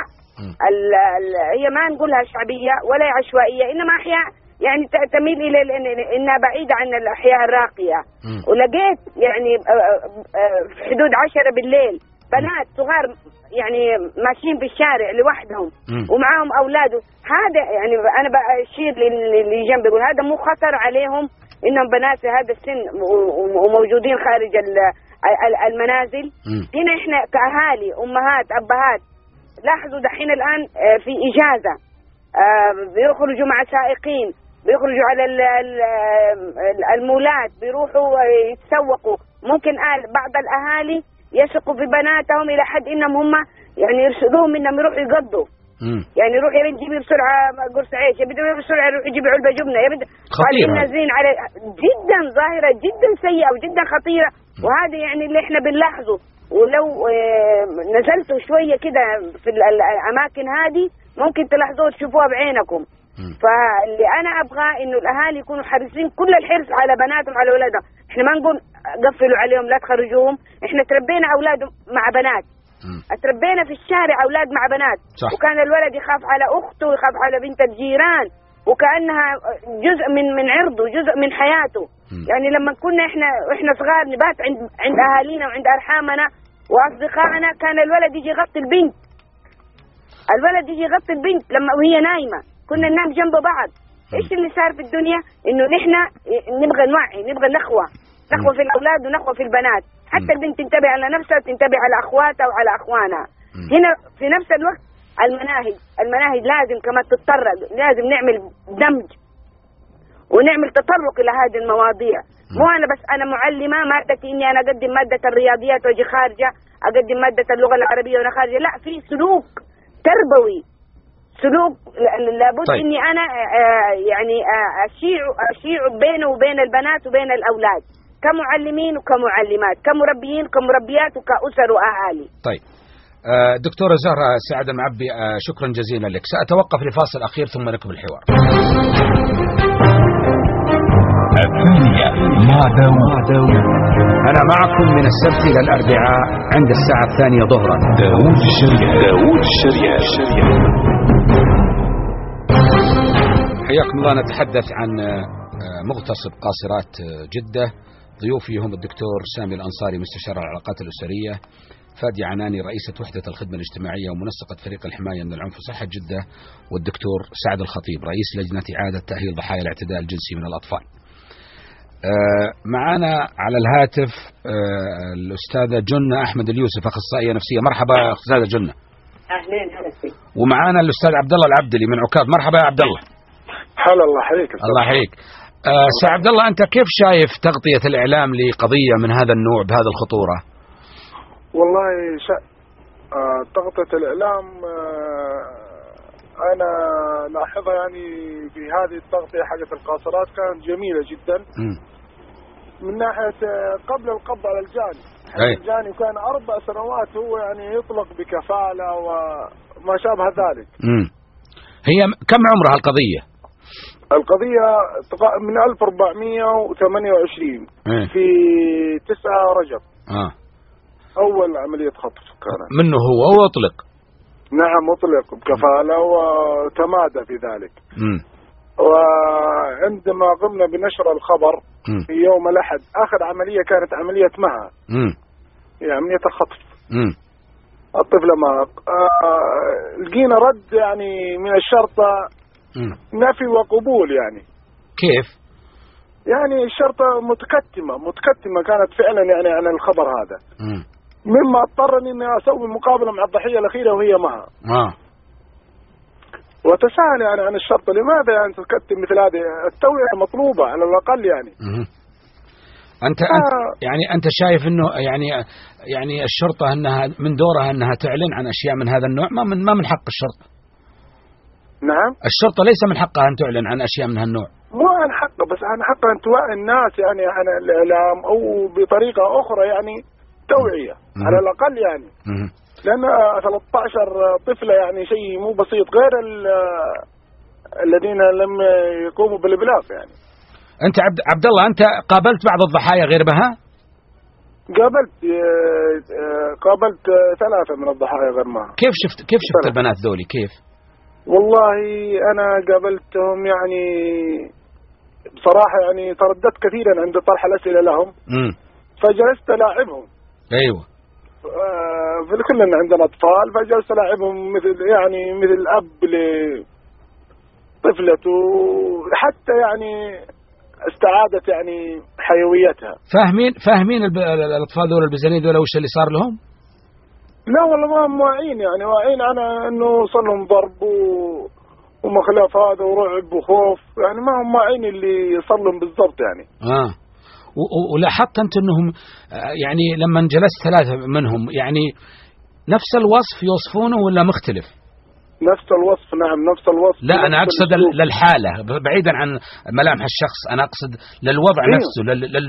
هي ما نقولها شعبيه ولا عشوائيه، انما احياء يعني تميل الى انها بعيده عن الاحياء الراقيه. ولقيت يعني في حدود 10 بالليل بنات صغار يعني ماشيين في الشارع لوحدهم ومعاهم اولاده. هذا يعني انا بشير اللي جنبي بقول هذا مو خطر عليهم انهم بنات في هذا السن وموجودين خارج المنازل. هنا احنا كاهالي امهات ابهات لاحظوا دحين الان في اجازه بيخرجوا مع سائقين، بيخرجوا على المولات، بيروحوا يتسوقوا. ممكن بعض الاهالي يثقوا في بناتهم الى حد انهم هم يعني يرشدوهم انهم يروحوا يقضوا. يعني يروح يا بنت جيبي بسرعه قرص عيش، يا بنت بسرعه يروح يجيب علبه جبنه، يا بنت خطيره نازلين على جدا ظاهره جدا سيئه وجدا خطيره. وهذا يعني اللي احنا بنلاحظه. ولو نزلتوا شويه كده في الاماكن هذه ممكن تلاحظوه تشوفوها بعينكم. فاللي انا ابغاه انه الاهالي يكونوا حريصين كل الحرص على بناتهم على اولادهم. احنا ما نقول قفلوا عليهم لا تخرجوهم، احنا تربينا اولاد مع بنات، تربينا في الشارع اولاد مع بنات صح. وكان الولد يخاف على اخته ويخاف على بنت الجيران وكانها جزء من عرضه، جزء من حياته. يعني لما كنا احنا صغار نبات عند اهالينا وعند ارحامنا واصدقائنا، كان الولد يجي يغطي البنت، الولد يجي يغطي البنت لما وهي نايمه، كنا ننام جنب بعض. ايش اللي صار في الدنيا؟ انه نحن نبغى نوعي، نبغى نخوه في الاولاد ونخوه في البنات، حتى البنت تنتبه على نفسها وتنتبه على اخواتها وعلى اخوانها. هنا في نفس الوقت المناهج لازم كما تتطرق، لازم نعمل دمج ونعمل تطرق الى هذه المواضيع. مو انا بس انا معلمه مادتي اني انا اقدم ماده الرياضيات واجي خارجه اقدم ماده اللغه العربيه وانا خارجه، لا، في سلوك تربوي، سلوك لابد طيب. اني انا يعني اشيع بينه وبين البنات وبين الاولاد كمعلمين وكمعلمات، كمربيين وكمربيات وكأسر واهالي. طيب دكتورة زهرة سعد المعبي، شكرا جزيلا لك. سأتوقف لفاصل أخير ثم نكمل الحوار. الثانية مع داود. أنا معكم من السبت إلى الأربعاء عند الساعة 2 ظهرا. داود الشريعة. حياكم الله. نتحدث عن مغتصب قاصرات جدة. ضيوفي هم الدكتور سامي الأنصاري مستشار العلاقات الأسرية، فادي عناني رئيسة وحدة الخدمة الاجتماعية ومنسقة فريق الحماية من العنف وصحة جدة، والدكتور سعد الخطيب رئيس لجنة إعادة تأهيل ضحايا الاعتداء الجنسي من الأطفال. معنا على الهاتف الأستاذة جنة أحمد اليوسف، أخصائية نفسية. مرحبا أستاذة جنة. أهلين هلا فيك. ومعنا الأستاذ عبد الله العبدلي من عكاظ. مرحبا يا عبد الله. حال الله حيك. الله يحييك. سي عبد الله، أنت كيف شايف تغطية الإعلام لقضية من هذا النوع بهذه الخطورة؟ والله تغطية الإعلام أنا لاحظها يعني في هذه التغطية حقت القاصرات كانت جميلة جدا. من ناحية قبل القبض على الجاني، الجاني كان 4 سنوات هو يعني يطلق بكفالة وما شابه ذلك. هي كم عمرها القضية؟ القضية من 1428 في 9 رجب. أول عملية خطف كانت منه هو أطلق. نعم أطلق بكفالة وتمادى في ذلك. وعندما قمنا بنشر الخبر في يوم الأحد، آخر عملية كانت عملية مها، هي عملية الخطف. الطفل ما لقينا رد يعني من الشرطة نفي وقبول. يعني كيف؟ يعني الشرطة متكتمة كانت فعلا يعني عن الخبر هذا. مما اضطرني اني اسوي مقابلة مع الضحية الأخيرة وهي معها. وتساءل يعني عن الشرطة لماذا يعني تكتم مثل هذه؟ التوعية مطلوبة على الأقل يعني. أنت شايف انه يعني الشرطة انها من دورها انها تعلن عن اشياء من هذا النوع؟ ما من حق الشرطة. نعم. الشرطة ليس من حقها ان تعلن عن اشياء من هالنوع. مو عن حقها، بس عن حقها ان توعي الناس يعني عن الإعلام او بطريقة اخرى يعني توعية على الأقل يعني. لأن 13 طفلة يعني شيء مو بسيط، غير الذين لم يقوموا بالإبلاغ يعني. أنت عبد الله، أنت قابلت بعض الضحايا غير بها؟ قابلت 3 من الضحايا غير معها. كيف شفت البنات ذولي كيف؟ والله أنا قابلتهم يعني بصراحة يعني ترددت كثيرا عند طرح الأسئلة لهم. فجلست ألاعبهم. أيوة. في كلنا عندنا أطفال، فجلست ألاعبهم مثل أب لطفلته، حتى يعني استعادت يعني حيويتها. فاهمين الأطفال دول البزنين دول وش اللي صار لهم؟ لا والله ما هم واعين، يعني واعين على انه صار لهم ضرب وما خلاف هذا ورعب وخوف، يعني ما هم واعين اللي صار لهم بالضبط يعني. ولاحظت انت انهم يعني لما جلست 3 منهم يعني نفس الوصف يوصفونه ولا مختلف؟ نفس الوصف. نعم نفس الوصف. لا أنا أقصد للحالة بعيدا عن ملامح الشخص، أنا أقصد للوضع نفسه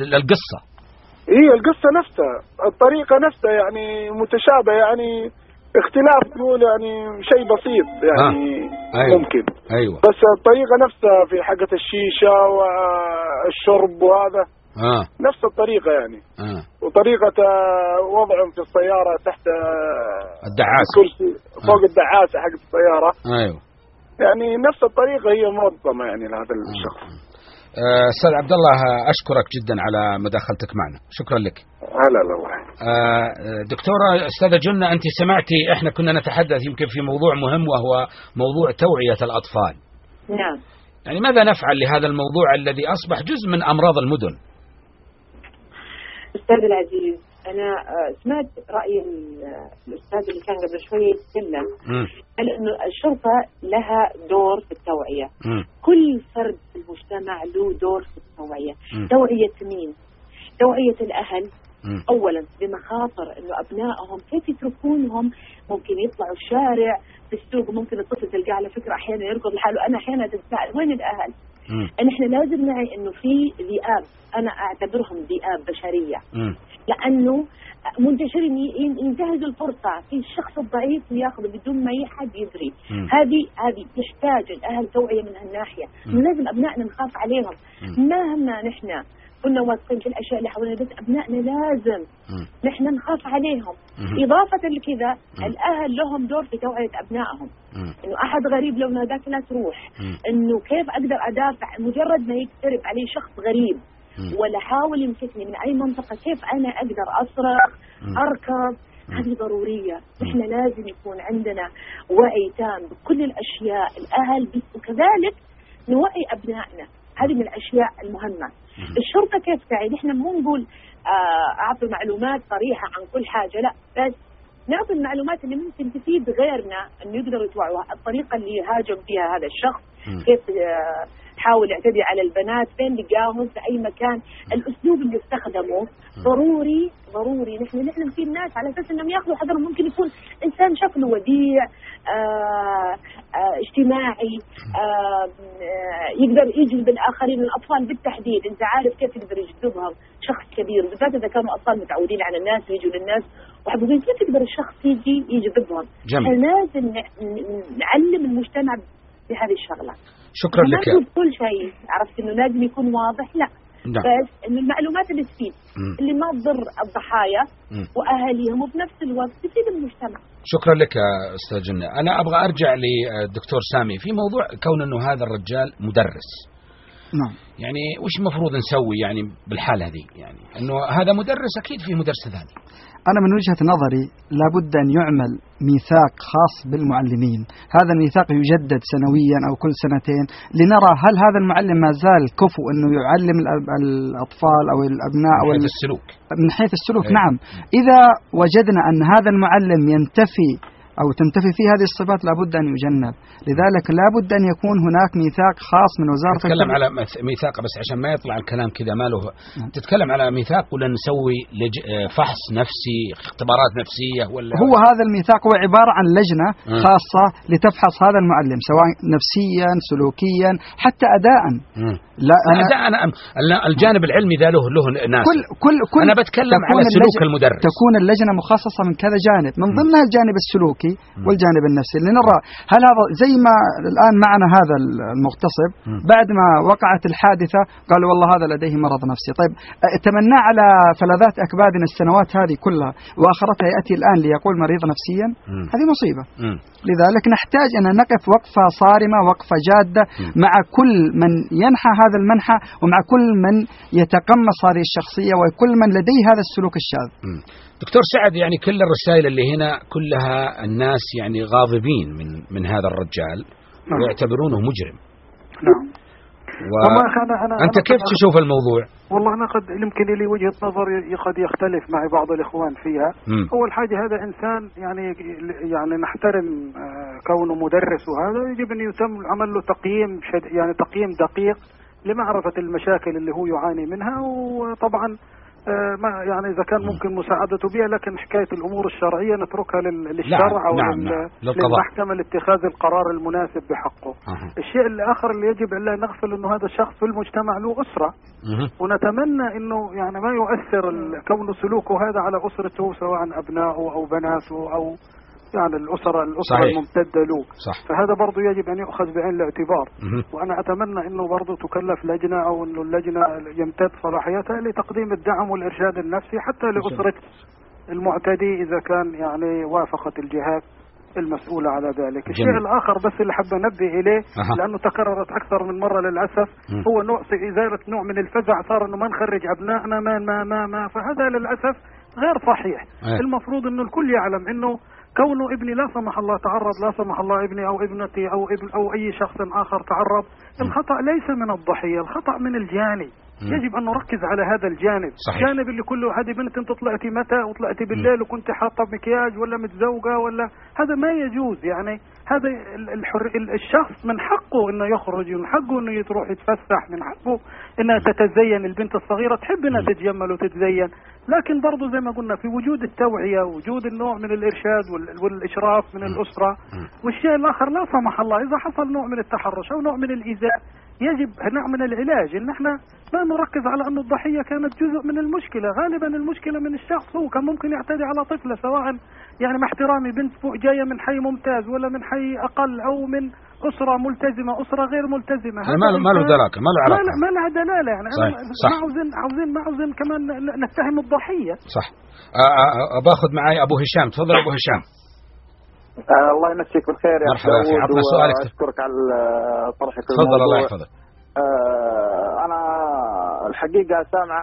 للقصة. القصة نفسها، الطريقة نفسها يعني متشابهة، يعني اختلاف تقول يعني شيء بسيط يعني أيوة. ممكن أيوة. بس الطريقة نفسها في حقة الشيشة والشرب وهذا نفس الطريقة يعني وطريقة وضعهم في السيارة تحت الدعاسة الكرسي فوق الدعاسة حق السيارة. أيوة. يعني نفس الطريقة هي منظمة يعني لهذا الشخص. أستاذ عبد الله أشكرك جدا على مداخلتك معنا، شكرا لك. هلا والله. دكتورة أستاذة جنة، أنت سمعتي إحنا كنا نتحدث يمكن في موضوع مهم وهو موضوع توعية الأطفال. نعم. يعني ماذا نفعل لهذا الموضوع الذي أصبح جزء من أمراض المدن؟ أستاذ العزيز، أنا سمعت رأي الأستاذ اللي كان قبل شوية يتكلم، قال إنه الشرطة لها دور في التوعية. كل فرد في المجتمع له دور في التوعية. توعية مين؟ توعية الأهل أولا بمخاطر إنه أبنائهم كيف يتركونهم، ممكن يطلعوا الشارع في السوق، ممكن الطفل تلقاه على فكرة أحيانا يركض لحاله. أنا أحيانا أتساءل وين الأهل؟ إن إحنا لازم نعي إنه في ذئاب، أنا أعتبرهم ذئاب بشرية، لأنه منتشرين ينتهزوا الفرصة في الشخص الضعيف وياخذ بدون ما أي حد يدري. هذه تحتاج الأهل توعية من هالناحية. لازم أبنائنا نخاف عليهم مهما نحن كنا واثقين في الأشياء اللي حولنا، بس أبنائنا لازم نحن نخاف عليهم. إضافة لكذا الأهل لهم دور في توعية أبنائهم، إنه أحد غريب لو ناداك لا تروح، إنه كيف أقدر أدافع مجرد ما يقترب علي شخص غريب ولا حاول يمسكني من أي منطقة، كيف أنا أقدر أصرخ أركض. هذه ضرورية. إحنا لازم يكون عندنا وعي تام بكل الأشياء. الأهل وكذلك نوعي أبنائنا، هذه من الأشياء المهمة. الشرطة كيف تعي؟ نحن مو نقول أعطي معلومات صريحة عن كل حاجة، لا، بس نعطي المعلومات اللي ممكن تفيد غيرنا أنه يقدروا يتوعوا. الطريقة اللي هاجم فيها هذا الشخص، كيف حاول يعتدي على البنات، فين لقاهم في أي مكان، الأسلوب اللي استخدمه ضروري نحن في الناس على أساس أنهم يأخذوا حذرهم. ممكن يكون إنسان شكله وديع، اجتماعي، يقدر يجذب الآخرين، الأطفال بالتحديد. أنت عارف كيف يقدر يجذبهم شخص كبير، بالذات إذا كانوا أطفال متعودين على الناس ويجوا للناس وحبوبين، كيف يقدر الشخص يجي يجذبهم؟ لازم نعلم المجتمع بهذه الشغلة. شكرا لك. ما كل شيء عرفت إنه لازم يكون واضح، لا. بس إنه المعلومات اللي تفيد، اللي ما تضر الضحايا وأهاليهم، وبنفس الوقت تفيد المجتمع. شكرا لك يا أستاذ جنة. أنا أبغى أرجع للدكتور سامي في موضوع كون إنه هذا الرجال مدرس. نعم. يعني وش المفروض نسوي يعني بالحالة هذه؟ يعني إنه هذا مدرس، أكيد في مدرس ثاني. أنا من وجهة نظري لابد أن يعمل ميثاق خاص بالمعلمين. هذا الميثاق يجدد سنويا أو كل سنتين لنرى هل هذا المعلم ما زال كفو أنه يعلم الأطفال أو الأبناء من حيث السلوك. من حيث السلوك. نعم. إذا وجدنا أن هذا المعلم ينتفي أو تنتفي فيه هذه الصفات لابد أن يجنب. لذلك لابد أن يكون هناك ميثاق خاص من وزارة التربية. تتكلم على ميثاق بس عشان ما يطلع الكلام كذا ما له. تتكلم على ميثاق ولا نسوي فحص نفسي، اختبارات نفسية ولا؟ هو هذا الميثاق هو عبارة عن لجنة خاصة لتفحص هذا المعلم سواء نفسيا سلوكيا حتى أداء. لا أنا الجانب العلمي ذا له ناس. كل أنا بتكلم على سلوك المدرس. تكون اللجنة مخصصة من كذا جانب، من ضمنها الجانب السلوكي والجانب النفسي، لنرى هل هذا زي ما الآن معنا هذا المغتصب بعد ما وقعت الحادثة قالوا والله هذا لديه مرض نفسي. طيب تمنى على فلذات أكبادنا السنوات هذه كلها وآخرتها يأتي الآن ليقول مريض نفسيا، هذه مصيبة. لذلك نحتاج أن نقف وقفة صارمة، وقفة جادة مع كل من ينحى هذا المنحى ومع كل من يتقمص هذه الشخصية وكل من لديه هذا السلوك الشاذ. دكتور سعد، يعني كل الرسائل اللي هنا كلها الناس يعني غاضبين من هذا الرجال ويعتبرونه مجرم. نعم. أنت كيف تشوف الموضوع؟ والله أنا قد يمكن لي وجهة نظر قد يختلف مع بعض الإخوان فيها. أول حاجة هذا إنسان يعني نحترم كونه مدرس، وهذا يجب أن يتم عمل له تقييم دقيق لمعرفة المشاكل اللي هو يعاني منها، وطبعا ما يعني إذا كان ممكن مساعدته بها، لكن حكاية الأمور الشرعية نتركها للشرع أو للمحكمة لاتخاذ القرار المناسب بحقه. الشيء الآخر اللي يجب أن لا نغفل أنه هذا الشخص في المجتمع له أسرة، ونتمنى أنه يعني ما يؤثر كون سلوكه هذا على أسرته سواء أبنائه أو بناته أو يعني الأسرة صحيح. الممتدة له. صح. فهذا برضو يجب أن يؤخذ بعين الاعتبار. وأنا أتمنى أنه برضو تكلف لجنة أو أنه اللجنة يمتد صلاحيتها لتقديم الدعم والإرشاد النفسي حتى لأسرة المعتدي إذا كان يعني وافقت الجهات المسؤولة على ذلك. الشيء الآخر بس اللي حابة أنبه إليه لأنه تكررت أكثر من مرة للأسف هو إزالة نوع من الفزع، صار أنه ما نخرج أبنائنا ما فهذا للأسف غير صحيح. المفروض أنه الكل يعلم أنه كونه ابني لا سمح الله تعرض، لا سمح الله ابني أو ابنتي أو ابن أو أي شخص آخر تعرض، الخطأ ليس من الضحية، الخطأ من الجاني. يجب أن نركز على هذا الجانب. صحيح. الجانب اللي كله هذه بنت انت طلعتي متى وطلعتي بالليل وكنت حاطة مكياج ولا متزوجة ولا، هذا ما يجوز. يعني هذا الشخص من حقه انه يخرج، من حقه انه يروح يتفسح، من حقه انها تتزين. البنت الصغيرة تحب انها تتجمل وتتزين، لكن برضو زي ما قلنا في وجود التوعية، وجود النوع من الإرشاد والإشراف من الأسرة. والشيء الآخر لا سمح الله إذا حصل نوع من التحرش أو نوع من الإيذاء يجب نوع من العلاج، إن احنا لا نركز على أن الضحية كانت جزء من المشكلة. غالبا المشكلة من الشخص، هو كان ممكن يعتدي على طفلة، سواء يعني مع احترامي بنت فوق جاية من حي ممتاز ولا من حي أقل أو من أسرة ملتزمة أسرة غير ملتزمة. ما له دلاله، ما له علاقة، ما لها دلالة. يعني صح. ما عاوزين كمان نتهم الضحية. صح. باخذ معي أبو هشام. تفضل أبو هشام. الله يمسيك بالخير يا مرحبا أخي، عطنا سؤالك. أشكرك على طرحك. تفضل الله يحفظك. أنا الحقيقة سامع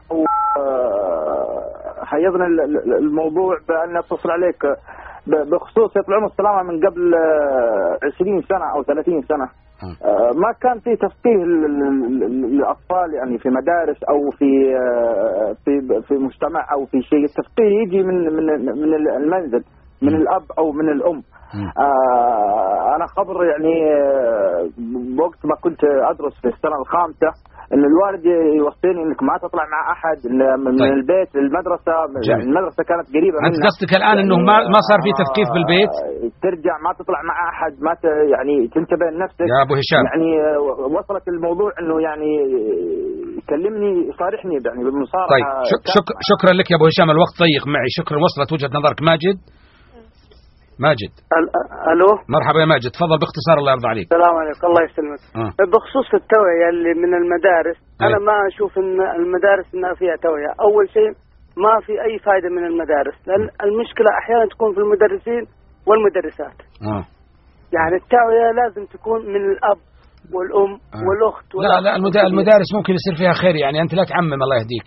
حيضنا الموضوع بأن أتصل عليك بخصوص يطلعون السلامة من قبل 20 سنة أو 30 سنة. ما كان في تفقيه للأطفال يعني في مدارس أو في مجتمع أو في شيء. التفقيه يجي من المنزل، من الأب أو من الأم. أنا خبر يعني بوقت ما كنت أدرس في السنة الخامسة إن الوالد يوصيني إنك ما تطلع مع أحد من طيب. البيت للمدرسة. يعني المدرسة كانت قريبة أنت قصدك الآن إنه ما صار في تثقيف بالبيت؟ ترجع ما تطلع مع أحد، ما يعني تنتبه لنفسك يا أبو هشام. يعني وصلت الموضوع إنه يعني يكلمني يصارحني يعني بالمصارحة. طيب شكرا لك يا أبو هشام، الوقت ضيق معي. شكرا، وصلت وجهة نظرك. ماجد. الو، مرحبا يا ماجد، تفضل باختصار الله يرضى عليك. السلام عليكم، الله يسلمك. بخصوص التوعية اللي من المدارس، انا ما اشوف ان المدارس انها فيها توعية. اول شيء ما في اي فائدة من المدارس، لان المشكلة احيانا تكون في المدرسين والمدرسات. يعني التوعية لازم تكون من الاب والام والاخت لا المدارس ممكن يصير فيها خير، يعني انت لا تعمم، الله يهديك.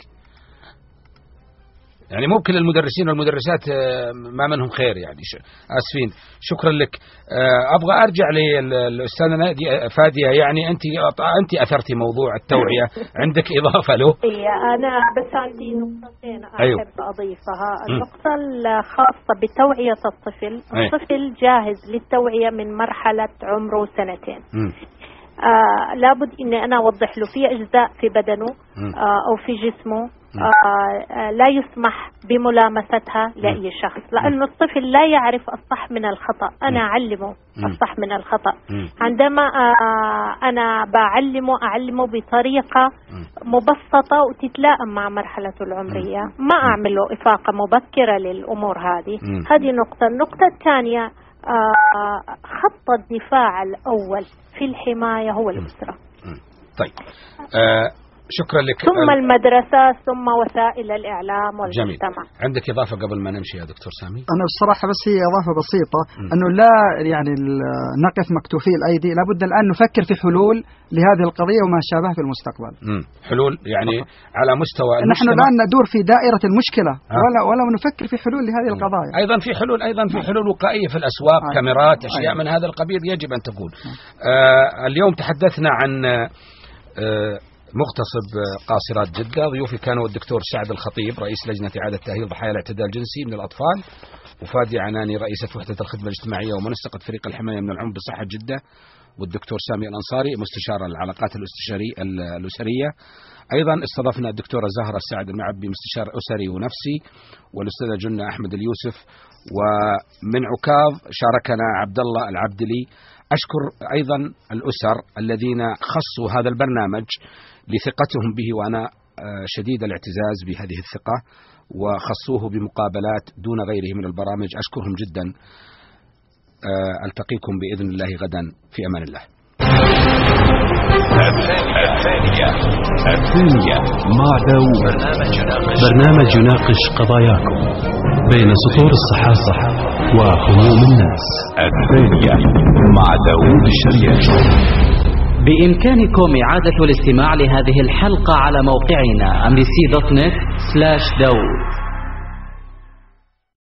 يعني ممكن المدرسين والمدرسات ما منهم خير، يعني آسفين. شكرا لك. أبغى أرجع للأستاذة فادية. يعني أنت أثرتي موضوع التوعية، عندك إضافة له؟ أنا بس عندي نقطتين أحب أضيفها. النقطة الخاصة بتوعية الطفل. الطفل جاهز للتوعية من مرحلة عمره 2 سنين. لابد إني أنا أوضح له في أجزاء في بدنه أو في جسمه لا يسمح بملامستها لأي شخص، لأن الطفل لا يعرف الصح من الخطأ. أنا أعلمه الصح من الخطأ. عندما أنا أعلمه بطريقة مبسطة وتتلائم مع مرحلته العمرية. ما أعمل له إفاقة مبكرة للأمور هذه نقطة. النقطة الثانية، خط الدفاع الأول في الحماية هو الأسرة. طيب شكرا لك. ثم المدرسة، ثم وسائل الإعلام والمجتمع. جميل. عندك إضافة قبل ما نمشي يا دكتور سامي؟ أنا بصراحة بس هي إضافة بسيطة، أنه لا يعني نقف مكتوفي الأيدي، لابد الآن نفكر في حلول لهذه القضية وما شابه في المستقبل. حلول يعني على مستوى نحن الآن ندور في دائرة المشكلة ولا نفكر في حلول لهذه القضايا. أيضا في حلول وقائية في الأسواق، كاميرات، أشياء من هذا القبيل يجب أن تكون. اليوم تحدثنا عن مغتصب قاصرات جدة. ضيوفي كانوا الدكتور سعد الخطيب رئيس لجنة إعادة تأهيل ضحايا الاعتداء الجنسي من الأطفال، وفادي عناني رئيسة وحدة الخدمة الاجتماعية ومنسقة فريق الحماية من العنف بصحة جدة، والدكتور سامي الأنصاري مستشار العلاقات الأسرية. أيضا استضفنا الدكتورة زهرة السعد المعبي مستشار أسري ونفسي، والأستاذة جنة أحمد اليوسف، ومن عكاظ شاركنا عبد الله العبدلي. أشكر أيضا الأسر الذين خصوا هذا البرنامج لثقتهم به، وأنا شديد الاعتزاز بهذه الثقة، وخصوه بمقابلات دون غيره من البرامج. أشكرهم جدا. ألتقيكم بإذن الله غدا في أمان الله. الثانية مع داوود، برنامج يناقش قضاياكم بين سطور الصحافة وهموم الناس. الثانية مع داوود الشريعي. بإمكانكم إعادة الاستماع لهذه الحلقة على موقعنا amnesty.net/Dawood.